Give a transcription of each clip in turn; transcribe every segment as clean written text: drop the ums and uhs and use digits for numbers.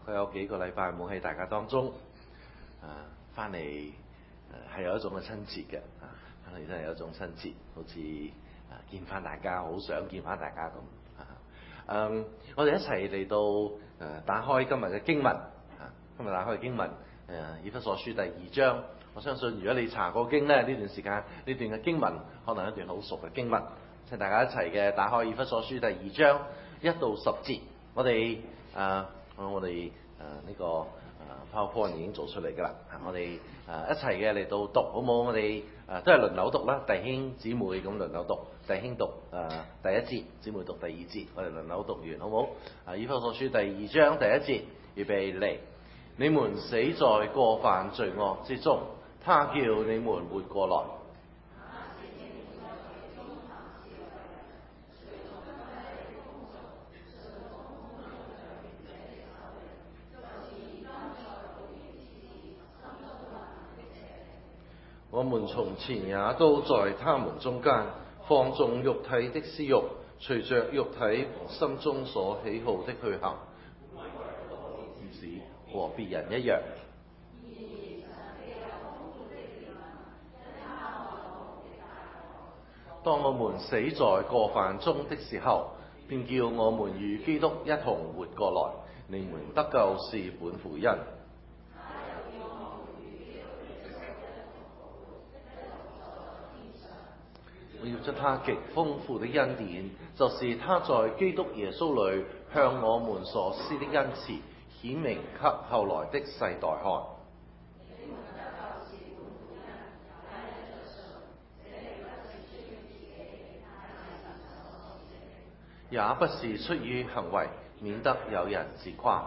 佢有幾個禮拜冇喺大家當中，翻嚟係有一種嘅親切嘅，翻嚟真係有一種親切，好似見翻大家，好想見翻大家咁。我哋一齊嚟到打開今日嘅經文，今日打開經文以弗所書第2章。我相信如果你查過經咧，呢段時間呢段嘅經文可能一段好熟嘅經文，請大家一齊嘅打開以弗所書第2章1到10節。我哋呢個PowerPoint 已經做出嚟㗎啦，我哋一齊嘅嚟到讀好冇？我哋都係輪流讀啦，弟兄姊妹咁輪流讀，弟兄讀第一節，姊妹讀第二節，我哋輪流讀完好冇？以弗所書第2章第一節，預備嚟，你們死在過犯罪惡之中，他叫你們活過來。我們從前也都在他們中間，放縱肉體的私慾，隨着肉體心中所喜好的去行，和別人一樣。當我們死在過犯中的時候，便叫我們與基督一同活過來。你們得救是本乎恩。我要將他極豐富的恩典，就是他在基督耶穌裏向我們所施的恩慈，顯明給後來的世代看。也不是出於行為，免得有人自誇。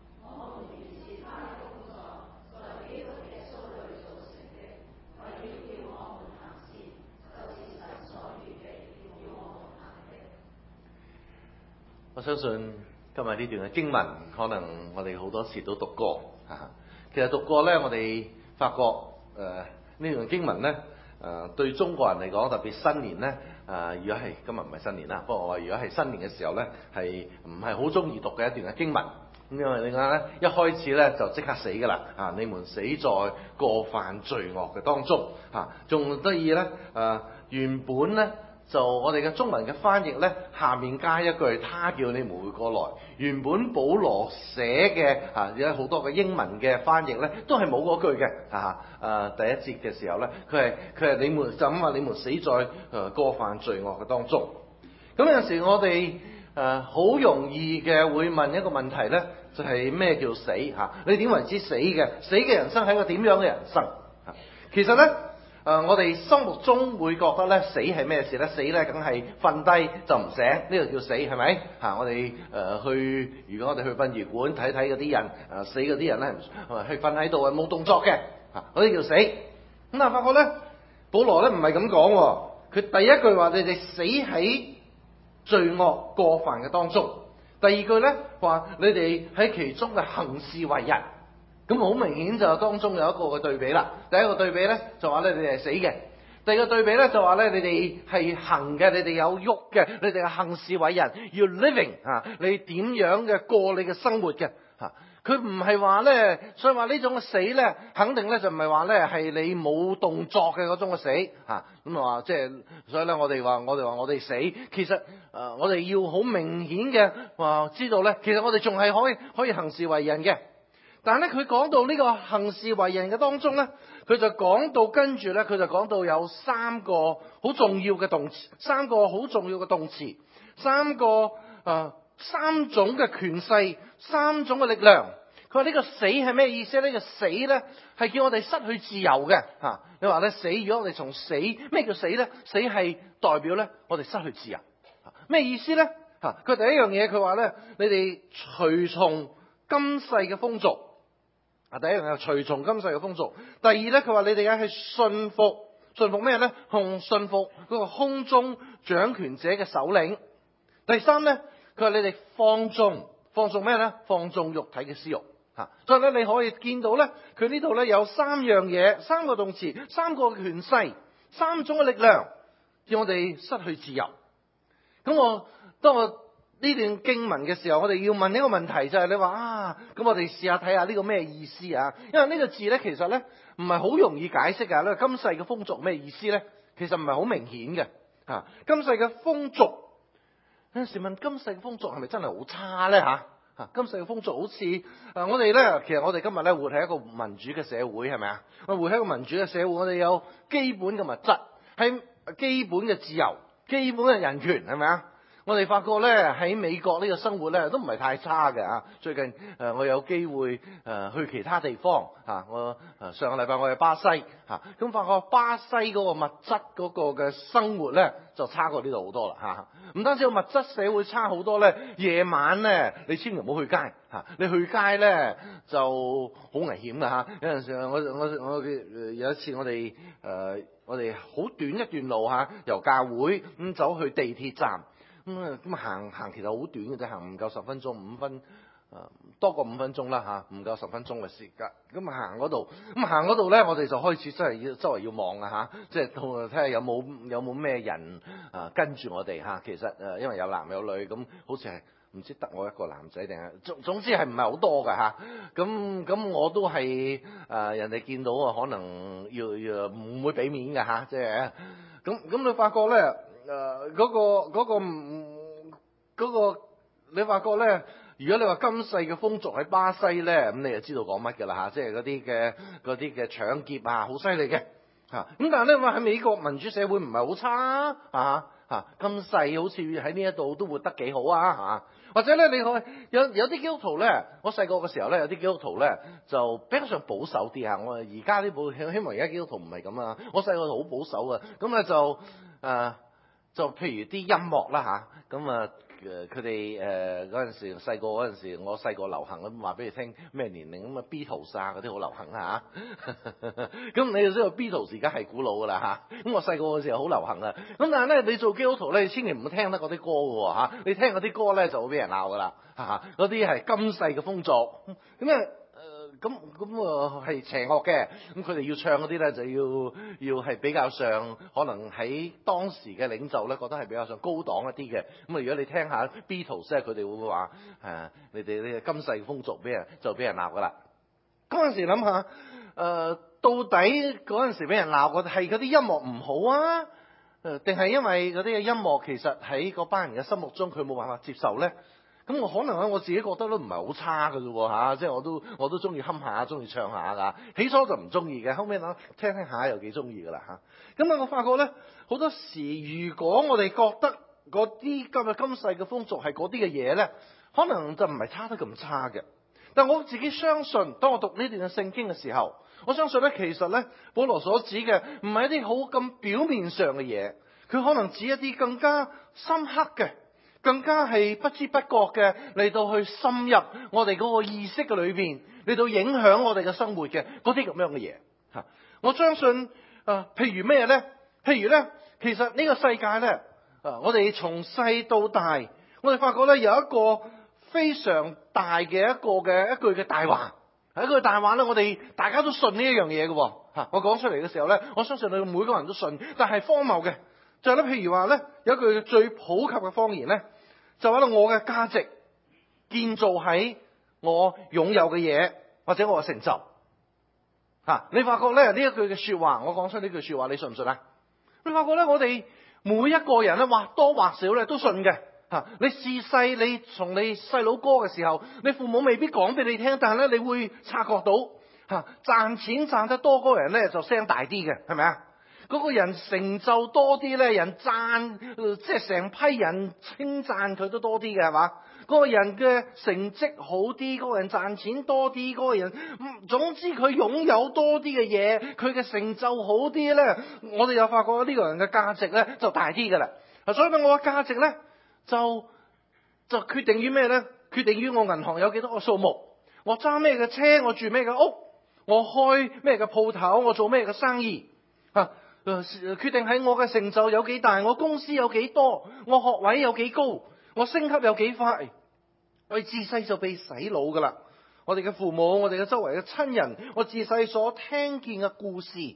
我相信今日呢段嘅經文，可能我哋好多時都讀過。其實讀過呢，我哋發覺呢段經文呢，對中國人嚟講，特別新年呢，如果係今日唔係新年啦，不過我話如果係新年嘅時候呢，係唔係好中意讀嘅一段嘅經文。咁因為點解呢？一開始呢，就即刻死㗎啦！你們死在過犯罪惡嘅當中，仲得意呢，原本呢。就我哋嘅中文嘅翻譯呢，下面加一句，他叫你們活過來。原本保羅寫嘅有好多嘅英文嘅翻譯呢，都係冇嗰句嘅。第一節嘅時候呢，佢係你們就咁話，你們死在過犯罪惡嘅當中。咁有陣時我哋好容易嘅會問一個問題呢，就係咩叫死？你點為之死嘅？死嘅人生係一個點樣嘅人生？其實呢。我哋心目中會覺得咧，死係咩事咧？死咧梗係瞓低就唔醒，呢個叫死係咪？我哋如果我哋去殯儀館睇睇嗰啲人，死嗰啲人咧，係瞓喺度係冇動作嘅，嗰啲叫死。咁但係發覺咧，保羅咧唔係咁講，佢第一句話你哋死喺罪惡過犯嘅當中，第二句咧話你哋喺其中嘅行事為人。咁好明顯就當中有一個嘅對比啦。第一個對比咧就話咧你哋係死嘅，第二個對比咧就話咧你哋係行嘅，你哋有喐嘅，你哋係行事為人，要 living 你點樣嘅過你嘅生活嘅。佢唔係話咧，所以話呢種嘅死咧，肯定咧就唔係話咧係你冇動作嘅嗰種嘅死。咁話即係，所以咧我哋話我哋死，其實我哋要好明顯嘅話知道咧，其實我哋仲係可以行事為人嘅。但係咧，佢講到呢個行事為人嘅當中咧，佢就講到跟住咧，佢就講到有三個好重要嘅動詞，三種嘅權勢，三種嘅力量。佢話呢個死係咩意思咧？呢個死咧係叫我哋失去自由嘅。你話咧死，如果我哋從死，咩叫死咧？死係代表咧我哋失去自由。咩意思咧？佢第一樣嘢，佢話咧，你哋隨從今世嘅風俗。第一樣係隨從今世嘅風俗。第二咧，佢話你哋係信服咩咧？信服嗰個空中掌權者嘅首領。第三咧，佢話你哋放縱咩咧？放縱肉體嘅私慾。所以咧，你可以見到咧，佢呢度咧有三樣嘢，三個動詞，三個權勢，三種嘅力量，叫我哋失去自由。咁當我呢段經文嘅時候，我哋要問一個問題，就係你話咁我哋試下睇下呢個咩意思啊？因為呢個字咧，其實咧唔係好容易解釋㗎。呢個今世嘅風俗咩意思咧？其實唔係好明顯嘅。今世嘅風俗，有陣時問今世嘅風俗係咪真係好差咧？今世嘅風俗好似我哋咧，其實我哋今日咧活喺一個民主嘅社會，係咪啊？我活喺一個民主嘅社會，我哋有基本嘅物質，係基本嘅自由、基本嘅人權，係咪啊？我哋發覺咧喺美國呢個生活咧都唔係太差嘅。最近我有機會去其他地方我上個禮拜我去巴西咁發覺巴西嗰個物質嗰個嘅生活咧就差過呢度好多啦唔單止個物質社會差好多咧，夜晚咧你千祈唔好去街你去街咧就好危險㗎有陣時我有一次我哋好短一段路由教會咁走去地鐵站。咁行其實好短嘅啫，行唔夠10分鐘，多過5分鐘啦唔夠10分鐘嘅時間。咁行嗰度咧，我哋就開始真係要周圍要望即係睇下有冇咩人跟住我哋其實因為有男有女，咁好似係唔知得我一個男仔定係總之係唔係好多㗎咁我都係人哋見到可能要唔會俾面㗎即係咁你發覺咧。你發覺咧，如果你話今世嘅風俗喺巴西咧，咁你就知道講乜㗎啦即係嗰啲嘅搶劫好犀利嘅咁但係咧話喺美國民主社會唔係好差今世好似喺呢一度都活得幾好或者咧你有啲基督徒咧，我細個嘅時候咧，有啲基督徒咧就比較上保守啲我而家呢部希望而家基督徒唔係咁我細個好保守咁咧就譬如啲音樂啦咁佢哋嗰陣時細個嗰陣時，我細個流行咁話俾你聽咩年齡咁Beatles 嗰啲好流行咁你就知道 Beatles 而家係古老噶啦咁我細個嘅時候好流行咁但係咧你做基督徒咧，你千祈唔好聽得嗰啲歌嘅你聽嗰啲歌咧就會俾人鬧噶啦嗰啲係今世嘅風俗咁係邪惡嘅，咁佢哋要唱嗰啲咧就要係比較上可能喺當時嘅領袖咧覺得係比較上高檔一啲嘅。咁如果你聽下 Beatles 咧，佢哋會唔會話你哋呢個今世風俗俾人鬧噶啦？嗰陣時諗下到底嗰陣時俾人鬧係嗰啲音樂唔好定係因為嗰啲嘅音樂其實喺嗰班人嘅心目中佢冇辦法接受咧？咁我可能我自己覺得都唔係好差㗎啫即係我都中意哼下，中意唱下㗎。起初就唔中意嘅，後尾聽下又幾中意㗎啦咁我發覺咧，好多時如果我哋覺得嗰啲今世嘅風俗係嗰啲嘅嘢咧，可能就唔係差得咁差嘅。但我自己相信，當我讀呢段嘅聖經嘅時候，我相信咧，其實咧，保羅所指嘅唔係一啲好咁表面上嘅嘢，佢可能指一啲更加深刻嘅。更加係不知不覺嘅嚟到去深入我哋嗰個意識嘅裏邊，嚟到影響我哋嘅生活嘅嗰啲咁樣嘅嘢。我相信譬如咩咧？譬如咧，其實呢個世界咧，我哋從細到大，我哋發覺咧有一個非常大嘅一句嘅大話，係一句大話咧，我哋大家都信呢一樣嘢嘅。我講出嚟嘅時候咧，我相信你每個人都信，但係荒謬嘅。就係咧，譬如話咧，有一句最普及嘅方言咧，就話咧，我嘅價值建造喺我擁有嘅嘢或者我嘅成就。你發覺咧呢一句嘅說話，我講出呢句說話，你信唔信啊？你發覺咧，我哋每一個人咧，或多或少咧都信嘅。你自細你從你細佬哥嘅時候，你父母未必講俾你聽，但係咧你會察覺到賺錢賺得多嗰個人咧就聲大啲嘅，係咪啊？嗰個人成就多啲咧，人讚即係成批人稱讚佢都多啲嘅，係嘛？嗰個人嘅成績好啲，嗰個人賺錢多啲，嗰個人總之佢擁有多啲嘅嘢，佢嘅成就好啲咧，我哋又發覺呢個人嘅價值咧就大啲㗎啦。所以咧，我嘅價值咧就決定於咩咧？決定於我銀行有幾多個數目，我揸咩嘅車，我住咩嘅屋，我開咩嘅鋪頭，我做咩嘅生意決定喺我嘅成就有幾大，我公司有幾多，我學位有幾高，我升級有幾快。我哋自細就被洗腦噶啦，我哋嘅父母，我哋嘅周圍嘅親人，我自細所聽見嘅故事，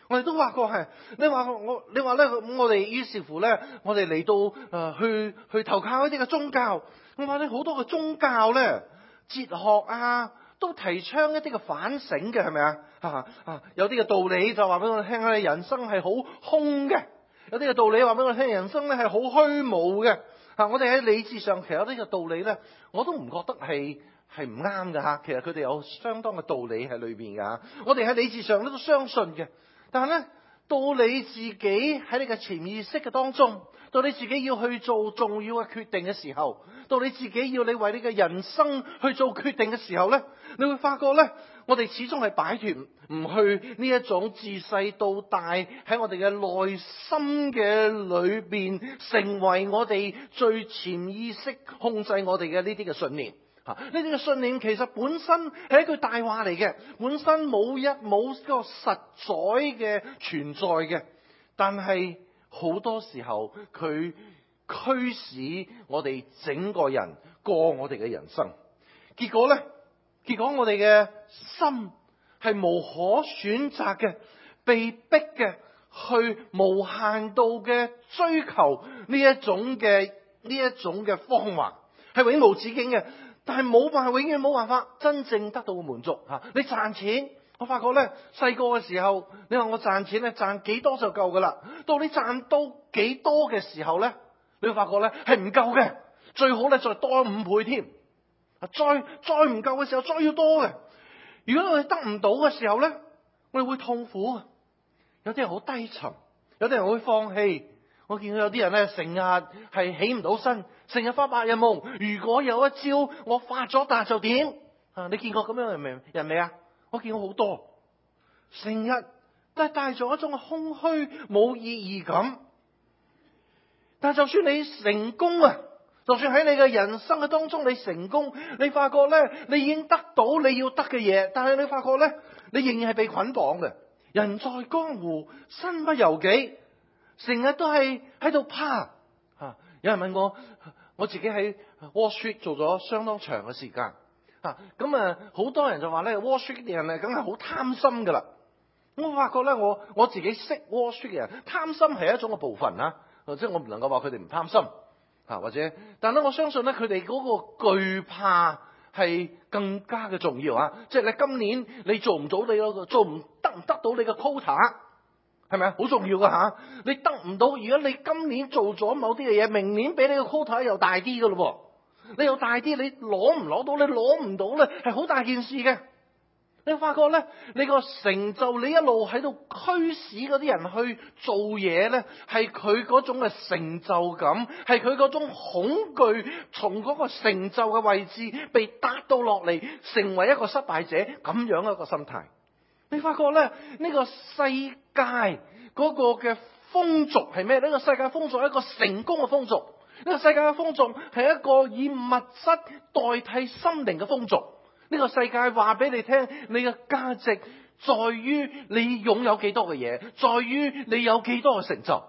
我哋都發覺係，你話咧，咁我哋於是乎咧，我哋嚟到去投靠一啲嘅宗教。我話咧，好多嘅宗教咧，哲學啊，都提倡一啲嘅反省嘅，係咪啊？有啲嘅道理就話俾我哋聽，人生係好空嘅；有啲嘅道理話俾我哋聽，人生咧係好虛無嘅。我哋喺理智上，其實有啲嘅道理咧，我都唔覺得係唔啱㗎嚇。其實佢哋有相當嘅道理喺裏邊㗎。我哋喺理智上都相信嘅。但係咧，到你自己喺你嘅潛意識嘅當中，到你自己要去做重要嘅決定嘅時候，到你自己要你為你嘅人生去做決定嘅時候咧，你會發覺咧，我哋始終係擺脫唔去呢一種自細到大喺我哋嘅內心嘅裏邊，成為我哋最潛意識控制我哋嘅呢啲嘅信念。呢啲嘅信念其實本身係一句大話嚟嘅，本身冇一個實在嘅存在嘅，但係好多時候佢驅使我哋整個人過我哋嘅人生。結果我哋嘅心係無可選擇嘅，被逼嘅去無限度嘅追求呢一種嘅方法，係永無止境嘅。但係永遠冇辦法真正得到滿足嚇。你賺錢，我發覺咧，細個嘅時候，你話我賺錢咧，賺幾多就夠噶啦。到你賺到幾多嘅時候咧，你會發覺咧係唔夠嘅，最好咧再多5倍添。再唔夠嘅時候，再要多嘅。如果我哋得唔到嘅時候咧，我哋會痛苦。有啲人好低沉，有啲人會放棄。我見到有啲人咧，成日係起唔到身，成日發白日夢。如果有一朝我發咗達就點？你見過咁樣嘅人未啊？我見過好多，成日都係帶咗一種空虛冇意義感。但係就算你成功啊，就算喺你嘅人生嘅當中你成功，你發覺咧，你已經得到你要得嘅嘢，但係你發覺咧，你仍然係被捆綁嘅。人在江湖，身不由己。成日都係喺度怕嚇。有人問我自己喺 Wall Street 做咗相當長嘅時間嚇，咁好多人就話咧 Wall Street 嘅人梗係好貪心噶啦。我發覺咧，我自己識 Wall Street 嘅人，貪心係一種嘅部分啦，即係我唔能夠話佢哋唔貪心嚇，或者，但係我相信咧，佢哋嗰個懼怕係更加嘅重要啊！即係你今年你做唔到你嗰個，得唔得到你嘅 quota？係咪啊？好重要噶吓！你得唔到，如果你今年做咗某啲嘅嘢，明年俾你個 quota 又大啲噶咯喎。你又大啲，你攞唔攞到？你攞唔到咧，係好大件事嘅。你發覺咧，你個成就，你一路喺度驅使嗰啲人去做嘢咧，係佢嗰種嘅成就感，係佢嗰種恐懼，從嗰個成就嘅位置被打到落嚟，成為一個失敗者咁樣一個心態。你發覺咧，呢個世界嗰個嘅風俗係咩？呢個世界風俗係一個成功嘅風俗。呢個世界嘅風俗係一個以物質代替心靈嘅風俗。呢個世界話俾你聽，你嘅價值在於你擁有幾多嘅嘢，在於你有幾多嘅成就。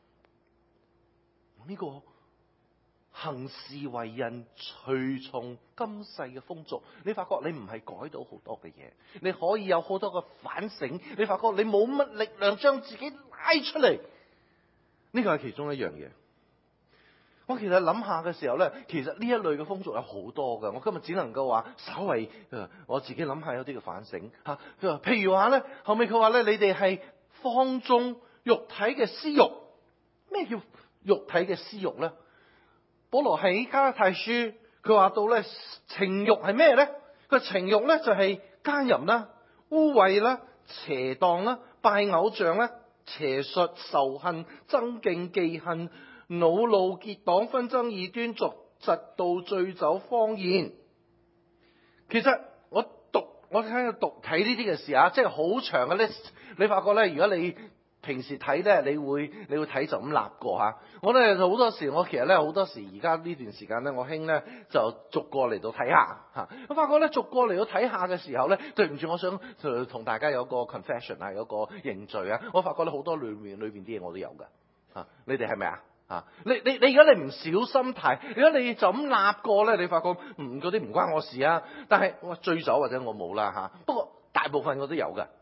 呢個行事為人隨從今世嘅風俗，你發覺你唔係改到好多嘅嘢，你可以有好多嘅反省。你發覺你冇乜力量將自己拉出嚟，呢個係其中一樣嘢。我其實諗下嘅時候咧，其實呢一類嘅風俗有好多㗎。我今日只能夠話稍微我自己諗下有啲嘅反省嚇。譬如話咧，後尾佢話咧，你哋係放縱肉體嘅私慾。咩叫肉體嘅私慾咧？保羅喺加拉太書，佢話到咧，情慾係咩咧？佢情慾咧就係奸淫啦、污穢啦、邪蕩啦、拜偶像啦、邪術、仇恨、爭競、忌恨、惱怒、結黨、紛爭、異端、俗嫉妒、醉酒、荒言。其實我喺度睇呢啲嘅事啊，即係好長嘅 list。你發覺咧，如果你平時睇咧，你會睇就咁立過嚇。我咧就好多時，我其實咧好多時而家呢段時間咧，我興咧就逐個嚟到睇下嚇。我發覺咧逐個嚟到睇下嘅時候咧，對唔住，我想同大家有個 confession 啊，有個認罪啊。我發覺咧好多裏邊啲嘢我都有㗎嚇。你哋係咪啊？你如果你唔小心睇，如果你就咁立過咧，你發覺嗰啲唔關我事啊。但係我醉酒或者我冇啦嚇。不過大部分我都有㗎。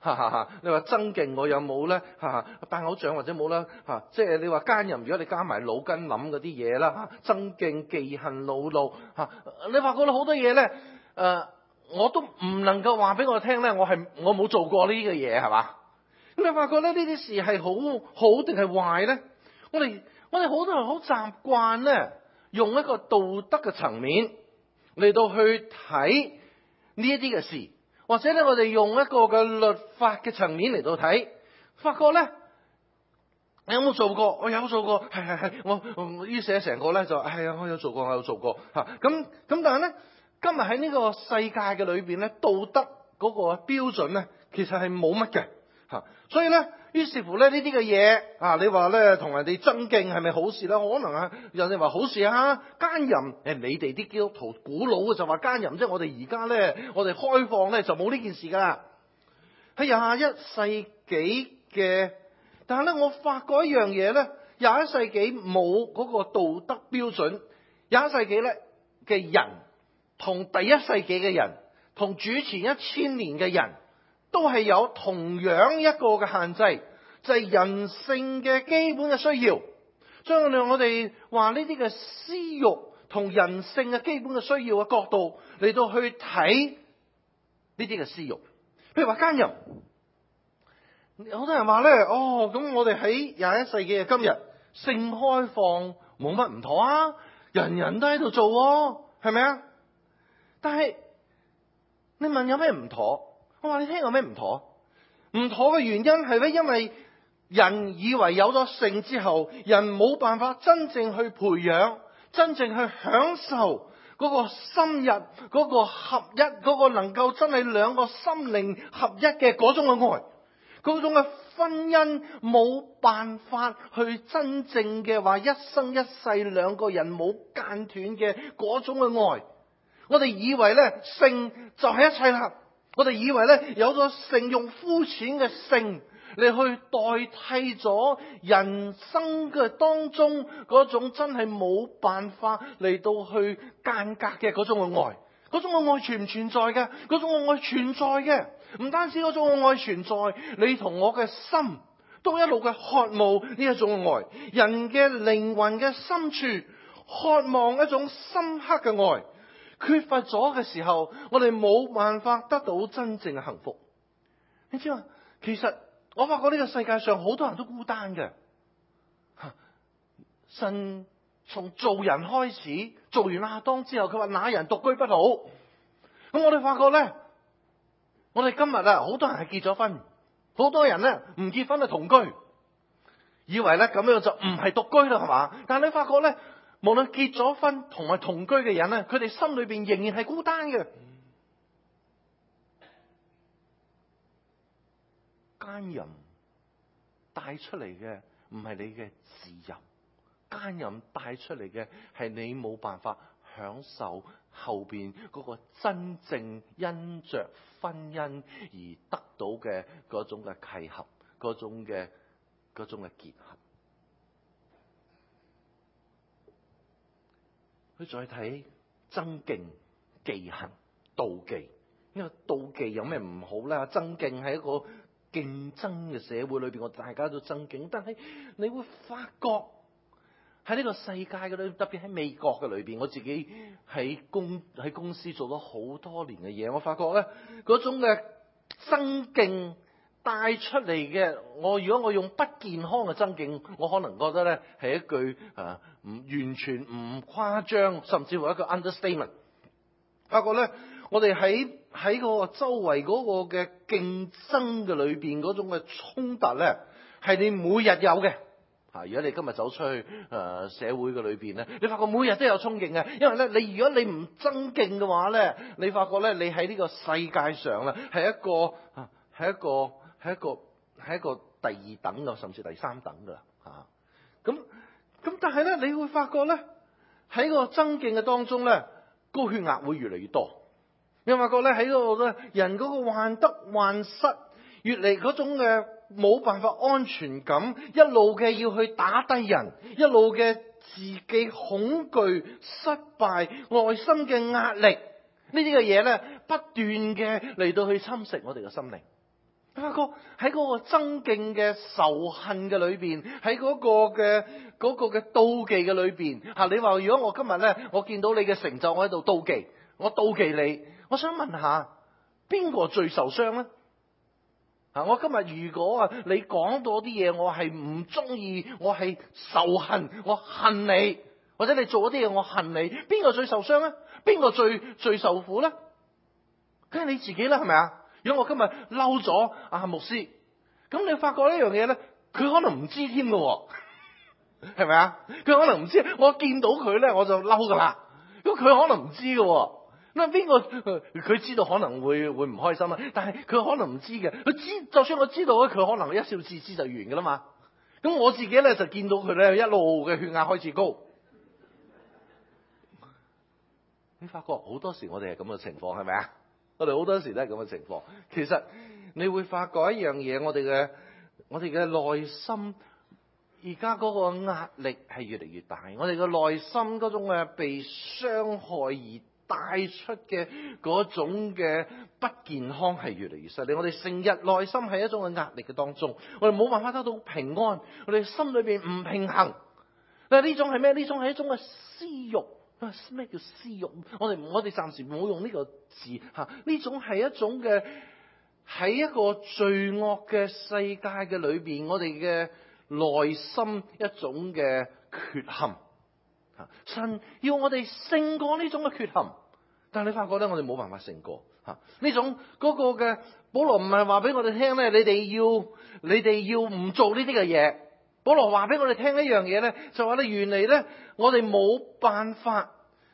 你話增勁我有冇咧？拜偶像或者冇啦？即係你話奸淫，如果你加埋腦筋諗嗰啲嘢啦，增勁、忌恨、惱怒你發覺好多嘢咧，我都唔能夠話俾我聽咧，我冇做過呢個嘢係嘛？咁你發覺咧呢啲事係好定係壞咧？我哋好多人好習慣咧，用一個道德嘅層面嚟到去睇呢一啲嘅事。或者咧，我哋用一個嘅律法嘅層面嚟到睇，發覺咧，你有冇做過？我有做過，係，我於是成個咧就係啊，我有做過咁，但係咧，今日喺呢個世界嘅裏邊咧，道德嗰個標準咧，其實係冇乜嘅所以咧，於是乎咧呢啲嘅嘢你話咧同人哋爭競係咪好事咧？可能人哋話好事奸淫你哋啲基督徒古老嘅就話奸淫，即係我哋而家咧，我哋開放咧就冇呢件事噶啦。喺21世紀嘅，但係咧我發覺一樣嘢咧，21世紀冇嗰個道德標準，21世紀咧嘅人同第一世紀嘅人，同主前1000年嘅人，都係有同樣一個嘅限制，就係人性嘅基本嘅需要。所以我哋話呢啲嘅私欲同人性嘅基本嘅需要嘅角度嚟到去睇呢啲嘅私欲。譬如話奸淫，好多人話咧，咁我哋喺21世紀嘅今日，性開放冇乜唔妥啊，人人都喺度做係咪啊？但係你問有咩唔妥？我話你聽有咩唔妥？唔妥嘅原因係咩？因為人以為有咗性之後，人冇辦法真正去培養，真正去享受嗰個深入、嗰個合一、嗰個能夠真係兩個心靈合一嘅嗰種嘅愛，嗰種嘅婚姻冇辦法去真正嘅話一生一世兩個人冇間斷嘅嗰種嘅愛。我哋以為咧性就係一切啦。我哋以為咧有咗性，用膚淺嘅性嚟去代替咗人生嘅當中嗰種真係冇辦法嚟到去間隔嘅嗰種嘅愛。嗰種嘅愛存唔存在嘅？嗰種嘅愛存在嘅。唔單止嗰種嘅愛存在，你同我嘅心都一路嘅渴慕呢一種嘅愛。人嘅靈魂嘅深處渴望一種深刻嘅愛。缺乏咗嘅時候，我哋冇辦法得到真正嘅幸福。你知嘛？其實我發覺呢個世界上好多人都孤單嘅。神從造人開始，做完亞當之後，佢話那人獨居不好。咁我哋發覺咧，我哋今日好多人係結咗婚，好多人咧唔結婚係同居，以為咧咁樣就唔係獨居啦，係嘛？但係你發覺咧，無論結咗婚同埋同居嘅人咧，佢哋心裏邊仍然係孤單嘅。奸淫帶出嚟嘅唔係你嘅自由，奸淫帶出嚟嘅係你冇辦法享受後邊嗰個真正因着婚姻而得到嘅嗰種嘅契合，嗰種嘅結合。佢再睇爭競、忌恨、妒忌，因為妒忌有咩唔好咧？爭競係一個競爭嘅社會裏邊，我大家都爭競，但係你會發覺喺呢個世界嘅裏，特別喺美國嘅裏邊，我自己喺公司做咗好多年嘅嘢，我發覺咧嗰種嘅爭競帶出嚟嘅，如果我用不健康嘅爭競，我可能覺得咧係一句唔完全唔誇張，甚至乎一個 understatement。發覺咧，我哋喺個周圍嗰個嘅競爭嘅裏邊嗰種嘅衝突咧，係你每日有嘅。如果你今日走出去社會嘅裏邊咧，你發覺每日都有衝勁嘅，因為咧如果你唔爭競嘅話咧，你發覺咧你喺呢個世界上咧係一個第二等嘅，甚至第三等噶啦咁但係咧，你會發覺咧喺個爭競嘅當中咧，高血壓會越嚟越多。你發覺咧喺嗰度咧，人嗰個患得患失，越嚟嗰種嘅冇辦法安全感，一路嘅要去打低人，一路嘅自己恐懼、失敗、內心嘅壓力，呢啲嘅嘢咧不斷嘅嚟到去侵蝕我哋嘅心靈。 發覺喺嗰個爭競嘅仇恨嘅裏邊，喺嗰個嘅妒忌嘅裏邊，你話如果我今日咧，我見到你嘅成就，我喺度妒忌，我妒忌你，我想問下邊個最受傷咧？我今日如果你講到啲嘢，我係唔中意，我係仇恨，我恨你，或者你做嗰啲嘢我恨你，邊個最受傷咧？邊個最受苦咧？梗係你自己啦，係咪啊？如果我今日嬲咗牧師，咁你發覺呢樣嘢咧，佢可能唔知添㗎，係咪啊？佢可能唔知，我見到佢咧我就嬲噶啦，咁佢可能唔知㗎。咁邊個佢知道可能會唔開心啊？但係佢可能唔知嘅，佢知就算我知道咧，佢可能一笑置之就完噶啦嘛。咁我自己咧就見到佢咧一路嘅血壓開始高。你發覺好多時我哋係咁嘅情況，係咪啊？我哋好多時都係咁嘅情況。其實你會發覺一樣嘢，我哋嘅內心而家嗰個壓力係越嚟越大，我哋嘅內心嗰種嘅被傷害而帶出嘅嗰種嘅不健康係越嚟越犀利。我哋成日內心係一種嘅壓力嘅當中，我哋冇辦法得到平安，我哋心裏邊唔平衡。但係呢種係咩？呢種係一種嘅私欲。咩叫私欲？我哋暫時唔好用呢個字吓。呢種係一種嘅喺一個罪惡嘅世界嘅裏邊，我哋嘅內心一種嘅缺陷。神要我哋勝過呢種嘅缺陷，但係你發覺咧，我哋冇辦法勝過呢種嗰個嘅。保羅唔係話俾我哋聽咧，你哋要唔做呢啲嘅嘢。保羅話俾我哋聽一樣嘢咧，就話咧，原嚟咧我哋冇辦法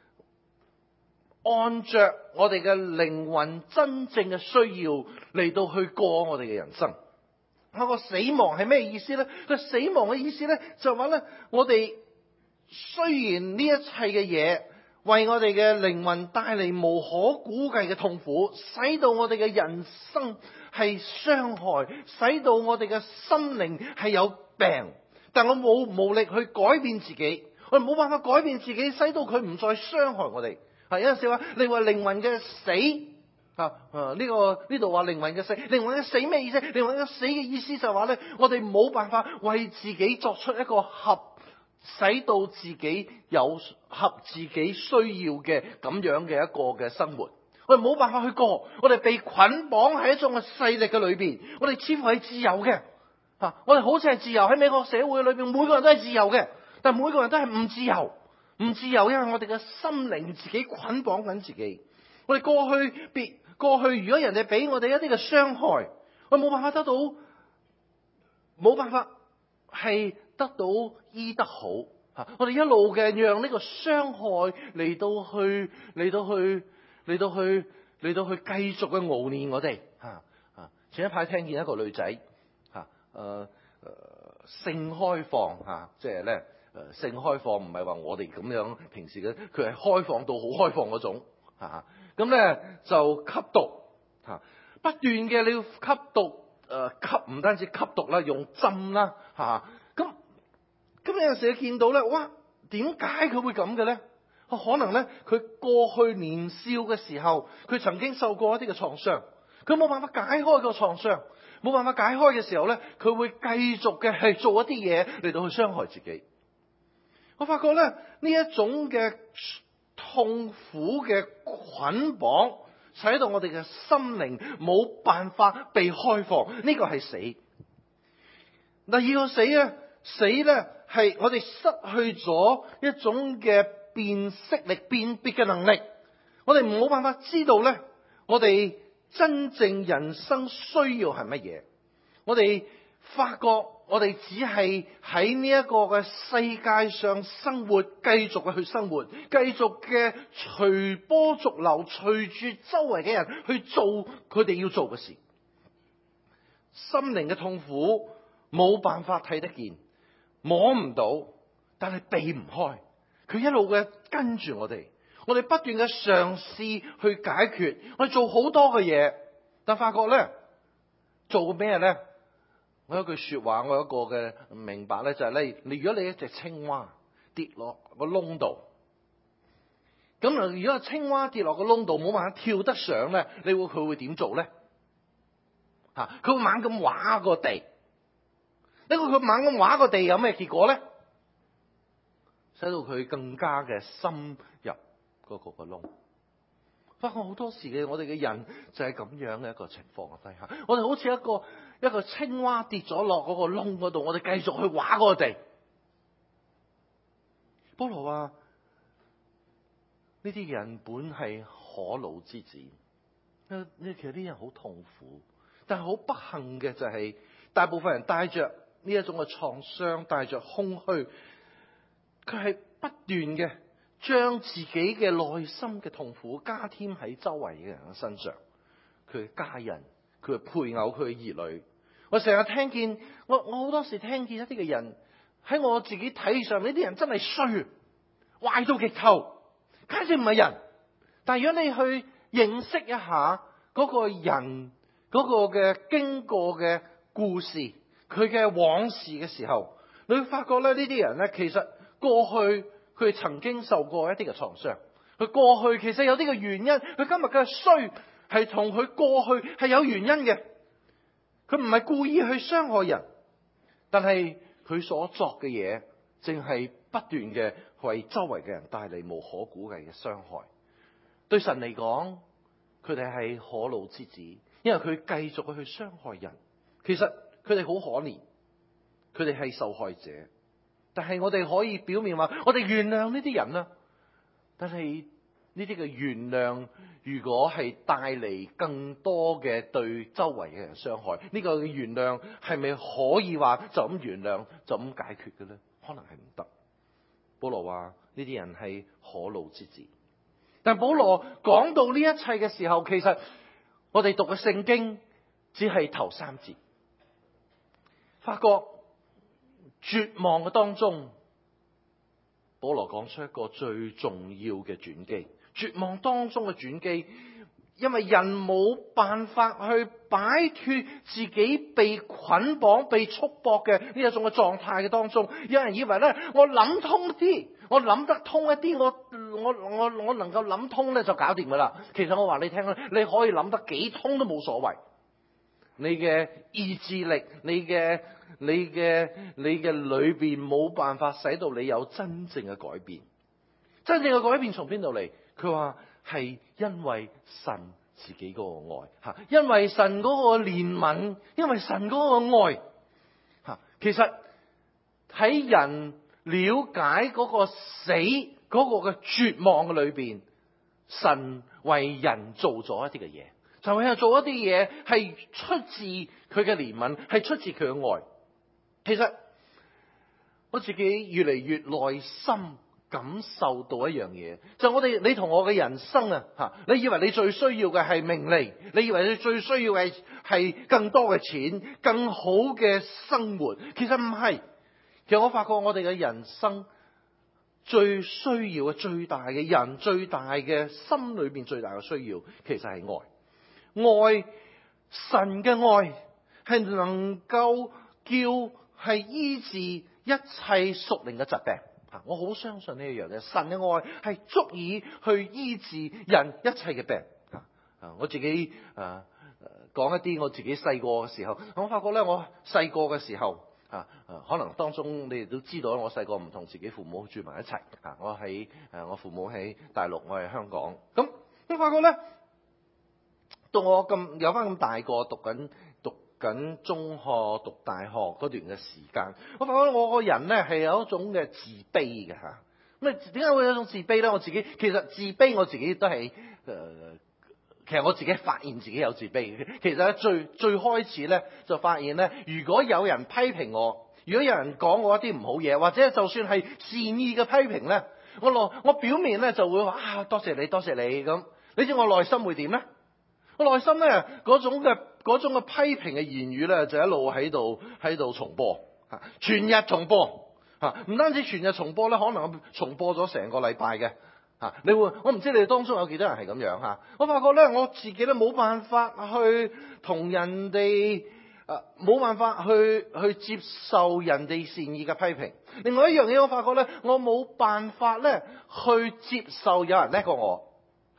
按着我哋嘅靈魂真正嘅需要嚟到去過我哋嘅人生。個死亡係咩意思咧？個死亡嘅意思咧就話咧，我哋雖然呢一切嘅嘢為我哋嘅靈魂帶嚟無可估計嘅痛苦，使到我哋嘅人生係傷害，使到我哋嘅心靈係有病，但我無力去改變自己，我哋冇辦法改變自己，使到佢唔再傷害我哋。有陣時話你話靈魂嘅死呢度話靈魂嘅死，靈魂嘅死咩意思？靈魂嘅死嘅意思就係話咧，我哋冇辦法為自己作出一個使到自己有合自己需要嘅咁樣嘅一個嘅生活。我哋冇辦法去過，我哋被捆綁喺一種嘅勢力嘅裏邊，我哋似乎係自由嘅。我哋好似係自由，喺美國社會裏邊，每個人都係自由嘅，但每個人都係唔自由，因為我哋嘅心靈自己捆綁緊自己。我哋過去，如果人哋俾我哋一啲嘅傷害，我冇辦法係得到醫得好。我哋一路嘅讓呢個傷害嚟到去繼續嘅熬練我哋。前一排聽見一個女仔性開放即係咧性開放唔係話我哋咁樣平時嘅，佢係開放到好開放嗰種。咁咧就吸毒不斷嘅，你要吸毒吸唔單止吸毒啦，用針啦咁有陣時你見到咧，哇，點解佢會咁嘅咧？可能咧佢過去年少嘅時候，佢曾經受過一啲嘅創傷，佢冇辦法解開個創傷，冇辦法解開嘅時候咧，佢會繼續嘅係做一啲嘢嚟到去傷害自己。我發覺咧呢一種嘅痛苦嘅捆綁，使到我哋嘅心靈冇辦法被開放，呢個係死。第二個死咧係我哋失去咗一種嘅辨識力、辨別嘅能力，我哋冇辦法知道咧，我哋真正人生需要係乜嘢。我哋發覺我哋只係喺呢一個嘅世界上生活，繼續嘅去生活，繼續嘅隨波逐流，隨住周圍嘅人去做佢哋要做嘅事。心靈嘅痛苦冇辦法睇得見，摸唔到，但係避唔開，佢一路嘅跟住我哋不斷嘅嘗試去解決，我哋做好多嘅嘢，但發覺咧做咩咧？我有句說話，我有一個嘅明白咧，就係咧，如果你一隻青蛙跌落個窿度，咁如果個青蛙跌落個窿度冇辦法跳得上咧，佢會點做咧？ 佢會猛咁畫個地。呢個佢猛咁畫個地有咩結果咧？使到佢更加嘅深入嗰個窿。發覺好多時嘅我哋嘅人就係咁樣嘅一個情況底下，我哋好似一個青蛙跌咗落嗰個窿嗰度，我哋繼續去畫嗰個地。保羅話：呢啲人本係可怒之子。其實啲人好痛苦，但係好不幸嘅就係大部分人帶着呢一種嘅創傷，帶着空虛，佢係不斷嘅將自己嘅內心嘅痛苦加添喺周圍嘅人嘅身上，佢嘅家人、佢嘅配偶、佢嘅兒女。我成日聽見，我好多時聽見一啲嘅人喺我自己睇上，呢啲人真係衰，壞到極頭，簡直唔係人。但係如果你去認識一下嗰個人嗰個嘅經過嘅故事，佢嘅往事嘅時候，你會發覺咧，呢啲人咧其實過去佢曾經受過一啲嘅創傷，佢過去其實有啲嘅原因，佢今日嘅衰係同佢過去係有原因嘅。佢唔係故意去傷害人，但係佢所作嘅嘢，正係不斷嘅為周圍嘅人帶嚟無可估計嘅傷害。對神嚟講，佢哋係可怒之子，因為佢繼續去傷害人。其實佢哋好可憐，佢哋係受害者。但係我哋可以表面話，我哋原諒呢啲人啦。但係呢啲嘅原諒，如果係帶嚟更多嘅對周圍嘅人傷害，呢個原諒係咪可以話就咁原諒就咁解決嘅咧？可能係唔得。保羅話呢啲人係可怒之子。但保羅講到呢一切嘅時候，其實我哋讀嘅聖經只係頭3節，發覺絕望嘅當中，保羅講出一個最重要嘅轉機。絕望當中嘅轉機，因為人冇辦法去擺脫自己被捆綁、被束縛嘅呢一種嘅狀態嘅當中。有人以為咧，我諗通啲，我諗得通一啲，我能夠諗通咧就搞掂噶啦。其實我話你聽咧，你可以諗得幾通都冇所謂。你嘅意志力，你嘅裏邊冇辦法使到你有真正嘅改變。真正嘅改變從邊度嚟？佢話係因為神自己嗰個愛，因為神嗰個憐憫，因為神嗰個愛。其實喺人了解嗰個死嗰個嘅絕望嘅裏邊，神為人做咗一啲嘅嘢，就係做一啲嘢係出自佢嘅憐憫，係出自佢嘅愛。其實我自己越嚟越內心感受到一樣嘢，就你同我嘅人生啊，你以為你最需要嘅係名利，你以為你最需要嘅係更多嘅錢，更好嘅生活，其實唔係。其實我發覺我哋嘅人生最需要嘅、最大嘅人、最大嘅心裏邊最大嘅需要，其實係愛。愛，神嘅愛係能夠叫係醫治一切屬靈嘅疾病。我好相信呢一樣嘢，神嘅愛係足以去醫治人一切嘅病。我自己講一啲我自己細個嘅時候，我發覺咧，我細個嘅時候可能當中你哋都知道，我細個唔同自己父母住埋一齊。我父母喺大陸，我喺香港。咁我發覺咧，到我有翻咁大個讀緊中學、讀大學嗰段嘅時間，我發覺我個人咧係有一種嘅自卑嘅嚇。咁點解會有一種自卑咧？我自己其實自卑，我自己都係其實我自己發現自己有自卑嘅。其實咧最開始咧就發現咧，如果有人批評我，如果有人講我一啲唔好嘢，或者就算係善意嘅批評咧，我表面咧就會話多謝你咁。你知我內心會點咧？我內心咧嗰種嘅批評嘅言語咧，就一路喺度重播，全日重播，唔單止全日重播咧，可能我重播咗成個禮拜嘅。我唔知你哋當中有幾多人係咁樣嚇。我發覺咧，我自己咧冇辦法去同人哋冇辦法去接受人哋善意嘅批評。另外一樣嘢，我發覺咧，我冇辦法咧去接受有人叻過我。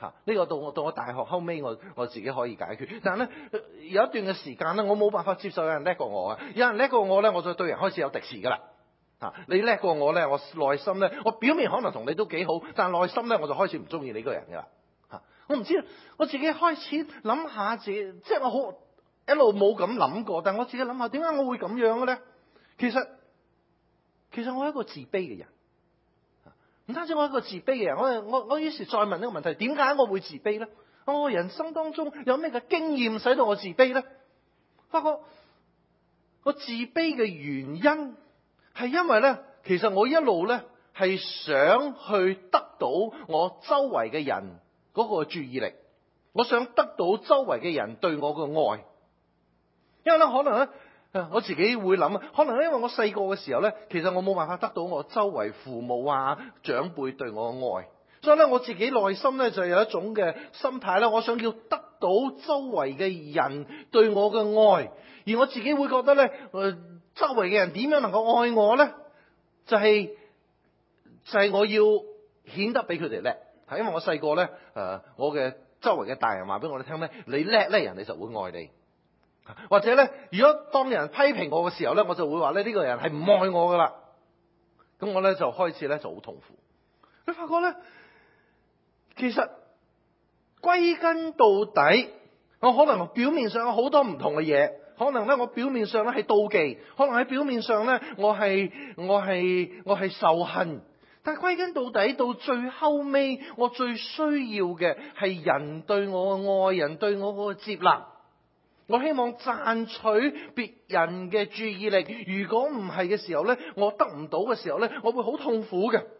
呢個到我大學後尾我自己可以解決。但係咧有一段嘅時間咧，我冇辦法接受有人叻過我啊！有人叻過我咧，我就對人開始有敵視噶啦。你叻過我咧，我內心咧，我表面可能同你都幾好，但係內心咧我就開始唔中意你個人噶啦。我唔知，我自己開始諗下自己，即係我好一路冇咁諗過，但係我自己諗下，點解我會咁樣嘅咧？其實我係一個自卑嘅人，唔單止我係一個自卑嘅人，我於是再問呢個問題：點解我會自卑咧？我人生當中有咩嘅經驗使到我自卑咧？發覺我自卑嘅原因係因為咧，其實我一路咧係想去得到我周圍嘅人嗰個注意力，我想得到周圍嘅人對我嘅愛。因為咧可能咧，我自己會諗啊，可能因為我細個嘅時候咧，其實我冇辦法得到我周圍父母啊長輩對我嘅愛，所以咧我自己內心咧就有一種嘅心態咧，我想要得到周圍嘅人對我嘅愛，而我自己會覺得咧，周圍嘅人點樣能夠愛我咧？就係我要顯得比佢哋叻。係因為我細個咧，我嘅周圍嘅大人話俾我哋聽咧，你叻咧，人哋就會愛你。或者咧，如果當有人批評我嘅時候咧，我就會話咧，呢個人係唔愛我噶啦。咁我咧就開始咧就好痛苦。你發覺咧，其實歸根到底，我可能表面上有好多唔同嘅嘢，可能咧我表面上咧係妒忌，可能喺表面上咧我係仇恨。但係歸根到底，到最後尾，我最需要嘅係人對我嘅愛，人對我嘅接納。我希望賺取別人嘅注意力。如果唔係嘅時候咧，我得唔到嘅時候咧，我會好痛苦嘅。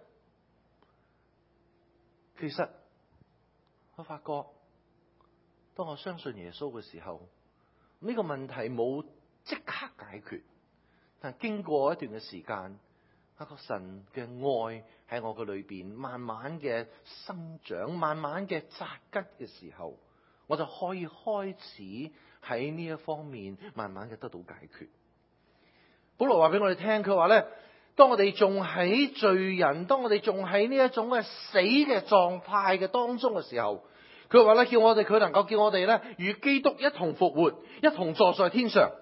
其實我發覺，當我相信耶穌嘅時候，呢個問題冇即刻解決，但係經過一段嘅時間，一個神嘅愛喺我嘅裏邊慢慢嘅生長，慢慢嘅扎根嘅時候，我就可以開始喺呢一方面慢慢嘅得到解決。保羅話俾我哋聽，佢話咧，當我哋仲喺罪人，當我哋仲喺呢一種嘅死嘅狀態嘅當中嘅時候，佢話咧，佢能夠叫我哋咧與基督一同復活，一同坐在天上。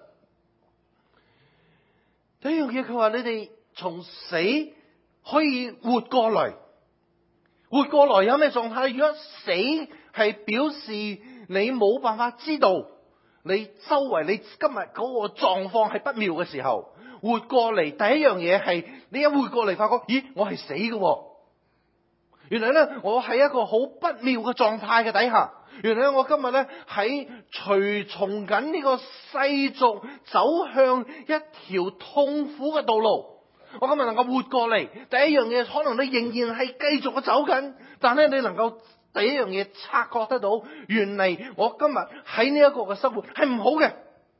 第一樣嘢，佢話你哋從死可以活過來。活過來有咩狀態？如果死係表示你冇辦法知道你周圍你今日嗰個狀況係不妙嘅時候，活過嚟第一樣嘢係你一活過嚟發覺，咦，我係死嘅。原來咧我係一個好不妙嘅狀態嘅底下。原來我今日咧喺隨從緊呢個世俗走向一條痛苦嘅道路。我今日能夠活過嚟，第一樣嘢可能你仍然係繼續嘅走緊，但係你能夠第一樣嘢察覺得到，原嚟我今日喺呢一個嘅生活係唔好嘅。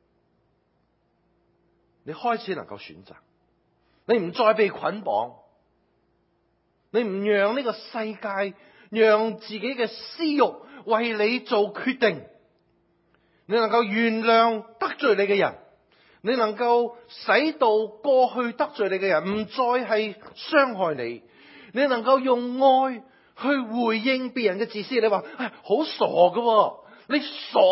你開始能夠選擇，你唔再被捆綁，你唔讓呢個世界，讓自己嘅私欲為你做決定，你能夠原諒得罪你嘅人。你能夠使到過去得罪你嘅人唔再係傷害你，你能夠用愛去回應別人嘅自私。你話好傻㗎，你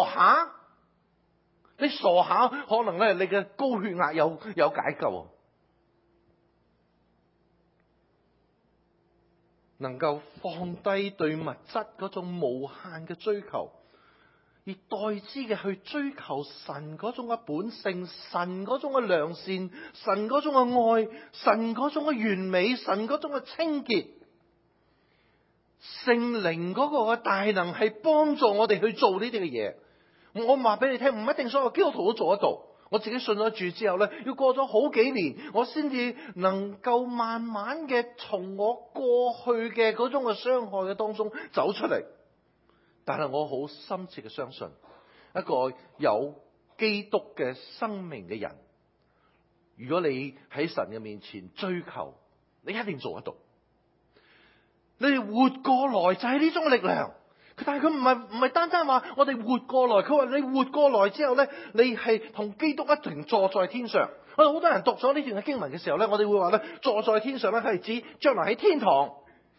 傻下，可能咧你嘅高血壓有解救。能夠放低對物質嗰種無限嘅追求，而代之嘅去追求神嗰種嘅本性，神嗰種嘅良善，神嗰種嘅愛，神嗰種嘅完美，神嗰種嘅清潔。聖靈嗰個嘅大能係幫助我哋去做呢啲嘅嘢。我話俾你聽，唔一定所有基督徒都做得到。我自己信咗主之後咧，要過咗好幾年，我先至能夠慢慢嘅從我過去嘅嗰種嘅傷害嘅當中走出嚟。但係我好深切嘅相信，一個有基督嘅生命嘅人，如果你喺神嘅面前追求，你一定做得到。你哋活過來就係呢種力量。但係佢唔係單單話我哋活過來，佢話你活過來之後咧，你係同基督一同坐在天上。我哋好多人讀咗呢段嘅經文嘅時候咧，我哋會話咧，坐在天上咧係指將來喺天堂。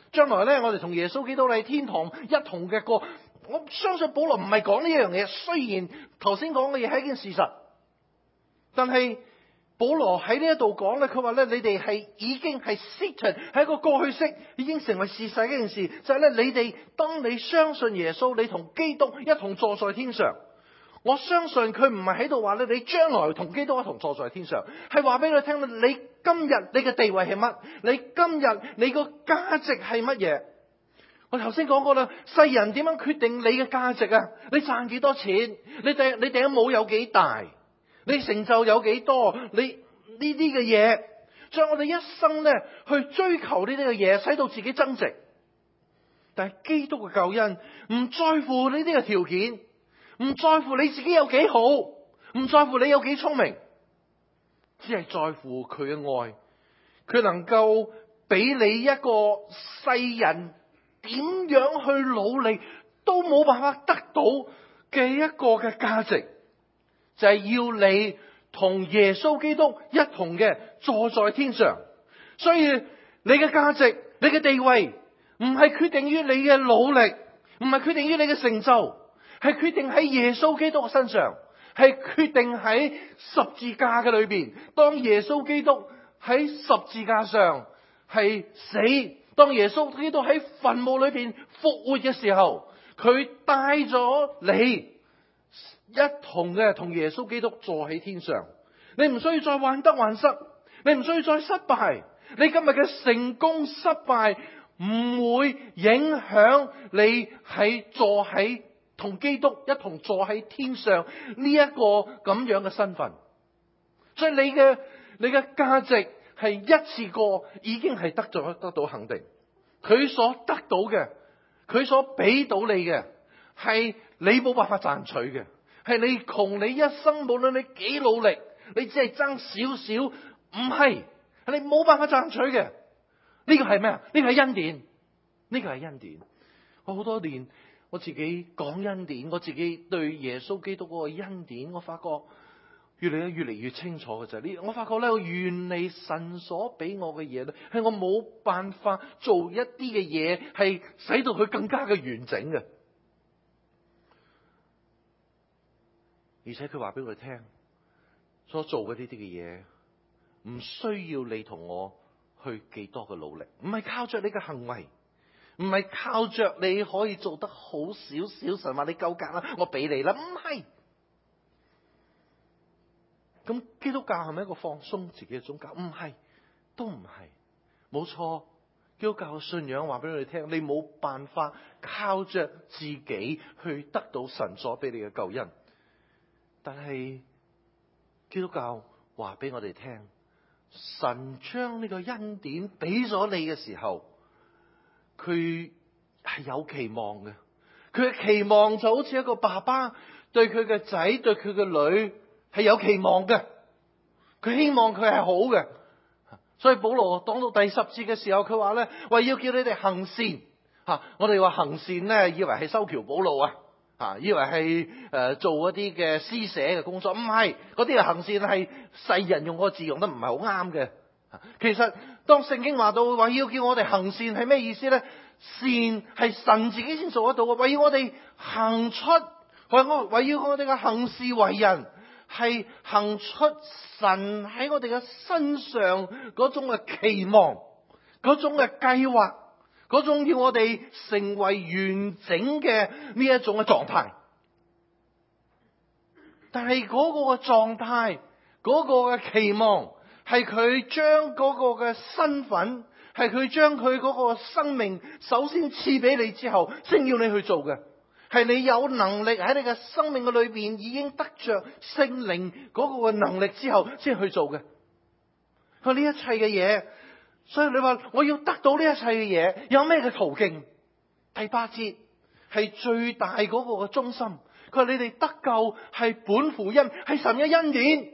將來咧我哋同耶穌基督喺天堂一同嘅過。我相信保羅唔係講呢樣嘢，雖然頭先講嘅嘢係一件事實，但係保羅喺呢一度講咧，佢話咧你哋係已經係 settled， 係一個過去式，已經成為事實嘅一件事，就係咧你哋當你相信耶穌，你同基督一同坐在天上。我相信佢唔係喺度話咧，你將來同基督一同坐在天上，係話俾佢聽咧，你今日你嘅地位係乜？你今日你個價值係乜嘢？我頭先講過啦，世人點樣決定你嘅價值啊？你賺幾多錢？你頂帽有幾大？你成就有幾多？你呢啲嘅嘢，將我哋一生咧去追求呢啲嘅嘢，使到自己增值。但係基督嘅救恩唔在乎呢啲嘅條件，唔在乎你自己有幾好，唔在乎你有幾聰明，只係在乎佢嘅愛，佢能夠俾你一個世人點樣去努力都冇辦法得到嘅一個嘅價值，就係要你同耶穌基督一同嘅坐在天上。所以你嘅價值、你嘅地位唔係決定於你嘅努力，唔係決定於你嘅成就，係決定喺耶穌基督嘅身上，係決定喺十字架嘅裏邊。當耶穌基督喺十字架上係死，當耶穌基督喺墳墓裏邊復活嘅時候，佢帶咗你一同嘅同耶穌基督坐喺天上。你唔需要再患得患失，你唔需要再失敗。你今日嘅成功失敗唔會影響你係坐喺同基督一同坐喺天上呢一個咁樣嘅身份。所以你嘅價值係一次過已經係得到肯定。佢所得到嘅，佢所俾到你嘅，係你冇辦法賺取嘅，係你窮你一生無論你幾努力，你只係爭少少，唔係你冇辦法賺取嘅。呢個係咩啊？呢個係恩典，呢個係恩典。我好多年我自己講恩典，我自己對耶穌基督嗰個恩典，我發覺越嚟越清楚嘅就係呢。我發覺咧，原嚟神所俾我嘅嘢咧，係我冇辦法做一啲嘅嘢，係使到佢更加嘅完整嘅。而且佢話俾我哋聽，所做嘅呢啲嘅嘢，唔需要你同我去幾多嘅努力，唔係靠着你嘅行為，唔係靠着你可以做得好少少，神話你夠格啦，我俾你啦，唔係。咁基督教係咪一個放鬆自己嘅宗教？唔係，都唔係，冇錯。基督教嘅信仰話俾你哋聽，你冇辦法靠着自己去得到神所俾你嘅救恩。但係基督教話俾我哋聽，神將呢個恩典俾咗你嘅時候，佢係有期望嘅。佢嘅期望就好似一個爸爸對佢嘅仔、對佢嘅女係有期望嘅。佢希望佢係好嘅。所以保羅講到第10節嘅時候，佢話咧，為要叫你哋行善。我哋話行善咧，以為係修橋補路以為係做一啲嘅施捨嘅工作，唔係，嗰啲係行善，係世人用個字用得唔係好啱嘅。其實當聖經話到話要叫我哋行善係咩意思咧？善係神自己先做得到嘅，為要我哋行出，為要我哋嘅行事為人係行出神喺我哋嘅身上嗰種嘅期望，嗰種嘅計劃，嗰種要我哋成為完整嘅呢一種嘅狀態。但係嗰個嘅狀態，嗰個嘅期望，係佢將嗰個嘅身份，係佢將佢嗰個生命首先賜俾你之後，先要你去做嘅。係你有能力喺你嘅生命嘅裏邊已經得着聖靈嗰個嘅能力之後，先去做嘅。佢呢一切嘅嘢，所以你話我要得到呢一切嘅嘢，有咩嘅途徑？第8節係最大嗰個嘅中心。佢話你哋得救係本乎恩，係神嘅恩典。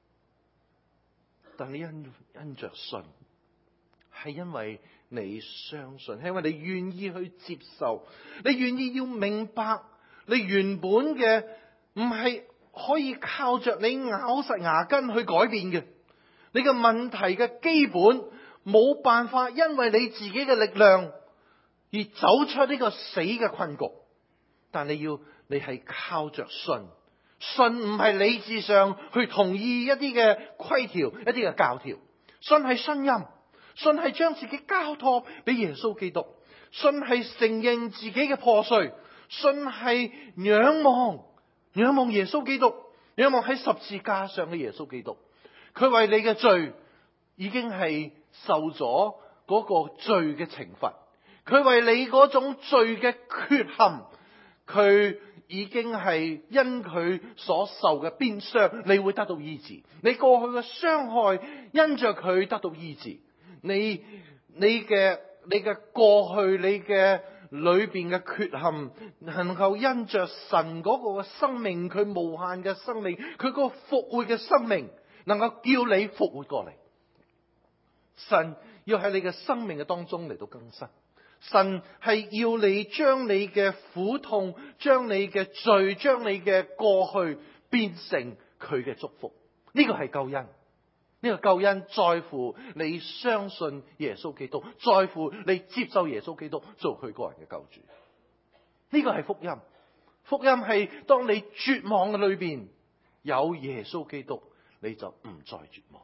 但你因着信，係因為你相信，係因為你願意去接受，你願意要明白，你原本嘅唔係可以靠着你咬實牙根去改變嘅。你嘅問題嘅基本冇辦法，因為你自己嘅力量而走出呢個死嘅困局。但你係靠着信，信唔係理智上去同意一啲嘅規條、一啲嘅教條，信係信任，信係將自己交託俾耶穌基督，信係承認自己嘅破碎，信係仰望耶穌基督，仰望喺十字架上嘅耶穌基督。佢為你嘅罪已經係受咗嗰個罪嘅懲罰，佢為你嗰種罪嘅缺陷，佢已經係因佢所受嘅鞭傷，你會得到醫治。你過去嘅傷害，因着佢得到醫治。你嘅過去，你嘅裏邊嘅缺陷，能夠因着神嗰個生命，佢無限嘅生命，佢個復活嘅生命，能夠叫你復活過嚟。神要喺你嘅生命嘅當中嚟到更新。神係要你將你嘅苦痛、將你嘅罪、將你嘅過去變成佢嘅祝福。呢個係救恩。呢個救恩在乎你相信耶穌基督，在乎你接受耶穌基督做佢個人嘅救主。呢個係福音。福音係當你絕望嘅裏邊有耶穌基督，你就唔再絕望。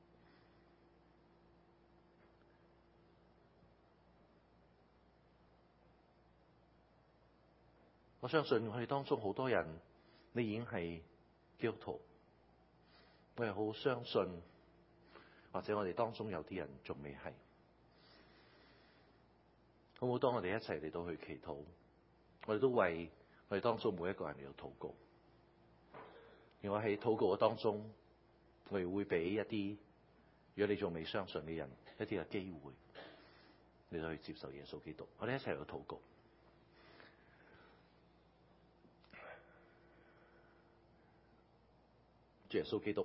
我相信我哋當中好多人，你已經係基督徒，我係好相信，或者我哋當中有啲人仲未係。好唔好？當我哋一齊嚟到去祈禱，我哋都為我哋當中每一個人嚟到禱告。而我喺禱告嘅當中，我哋會俾一啲，如果你仲未相信嘅人，一啲嘅機會嚟到去接受耶穌基督。我哋一齊嚟到禱告。耶穌基督，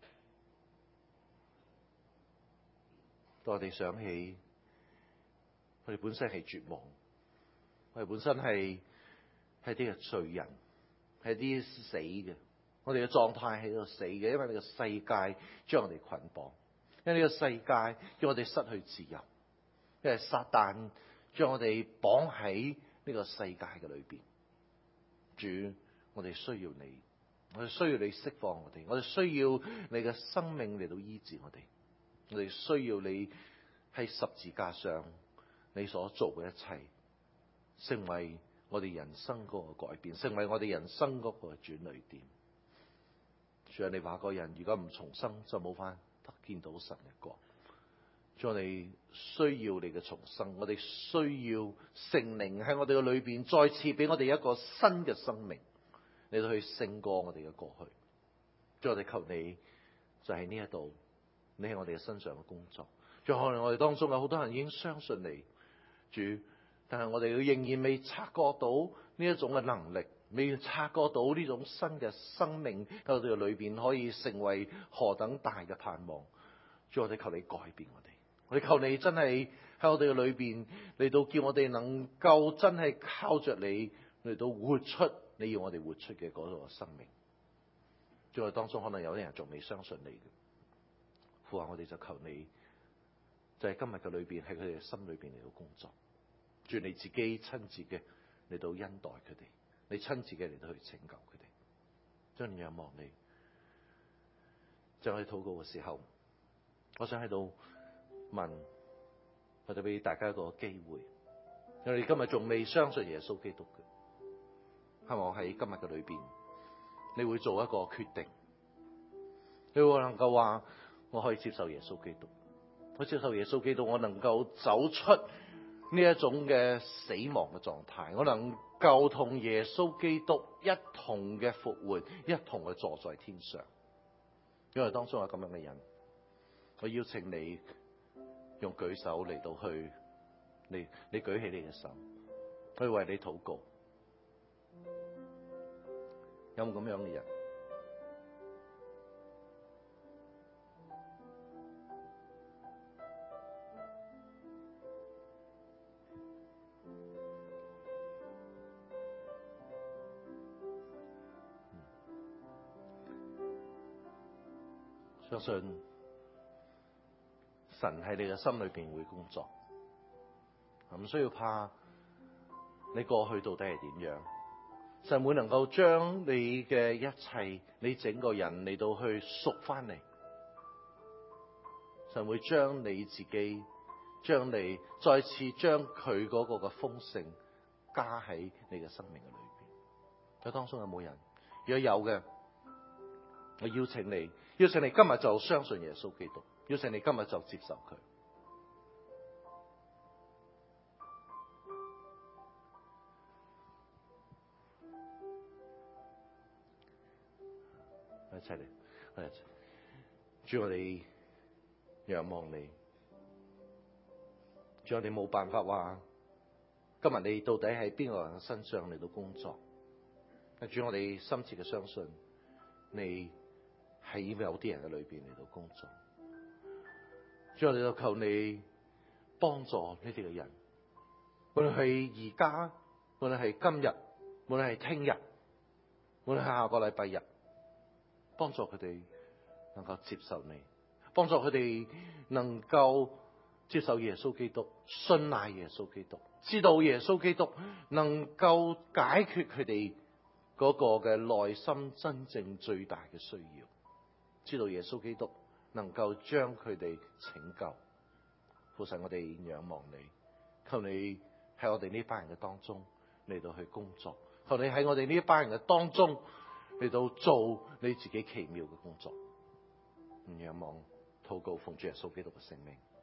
當我哋想起我哋本身係絕望，我哋本身係啲嘅罪人，係啲死嘅，我哋嘅狀態喺度死嘅，因為呢個世界將我哋捆綁，因為呢個世界叫我哋失去自由，因為撒旦將我哋綁喺呢個世界嘅裏邊。主，我哋需要你。我哋需要你釋放我哋，我哋需要你嘅生命嚟到醫治我哋，我哋需要你喺十字架上你所做嘅一切，成為我哋人生嗰個改變，成為我哋人生嗰個轉捩點。主啊，你話個人如果唔重生，就冇法得見到神嘅國。主，我哋需要你嘅重生，我哋需要聖靈喺我哋嘅裏邊再次俾我哋一個新嘅生命。你都去勝過我哋嘅過去，主，我哋求你就喺呢一度，你喺我哋嘅身上嘅工作。仲可能我哋當中有好多人已經相信你，主，但係我哋仍然未察覺到呢一種嘅能力，未察覺到呢種新嘅生命喺我哋嘅裏邊可以成為何等大嘅盼望。主，我哋求你改變我哋，我哋求你真係喺我哋嘅裏邊嚟到叫我哋能夠真係靠着你嚟到活出你要我哋活出嘅嗰個生命。在我當中可能有啲人仲未相信你嘅，父啊，我哋就求你，就係今日嘅裏邊喺佢哋心裏邊嚟到工作。主，你自己親自嘅嚟到恩待佢哋，你親自嘅嚟到去拯救佢哋。真仰望你。就喺禱告嘅時候，我想喺度問，或者俾大家一個機會，我哋今日仲未相信耶穌基督嘅。希望喺今日嘅裏邊，你會做一個決定，你會能夠話我可以接受耶穌基督，我接受耶穌基督，我能夠走出呢一種嘅死亡嘅狀態，我能夠同耶穌基督一同嘅復活，一同嘅坐在天上。因為當中有咁樣嘅人，我邀請你用舉手嚟到去，你舉起你嘅手，去為你禱告。有冇咁樣嘅人？相信神喺你嘅心裏邊會工作， 唔需要怕你過去到底係點樣。神會能夠將你嘅一切，你整個人嚟到去贖翻嚟。神會將你自己，將你再次將佢嗰個嘅豐盛加喺你嘅生命嘅裏邊。佢當中有冇人？如果有嘅，我邀請你今日就相信耶穌基督，邀請你今日就接受佢。一齊嚟，我哋一齊。主，我哋仰望你。主，我哋冇辦法話今日你到底喺邊個人嘅身上嚟到工作。主，我哋深切嘅相信你喺有啲人嘅裏邊嚟到工作。主，我哋就求你幫助呢啲嘅人，無論係而家，無論係今日，無論係聽日，無論係下個禮拜日，幫助佢哋能夠接受你，幫助佢哋能夠接受耶穌基督，信賴耶穌基督，知道耶穌基督能夠解決佢哋嗰個嘅內心真正最大嘅需要，知道耶穌基督能夠將佢哋拯救。父神，我哋仰望你，求你喺我哋呢班人嘅當中嚟到去工作，求你喺我哋呢班人嘅當中嚟到做你自己奇妙嘅工作。仰望禱告奉主耶穌基督嘅聖名。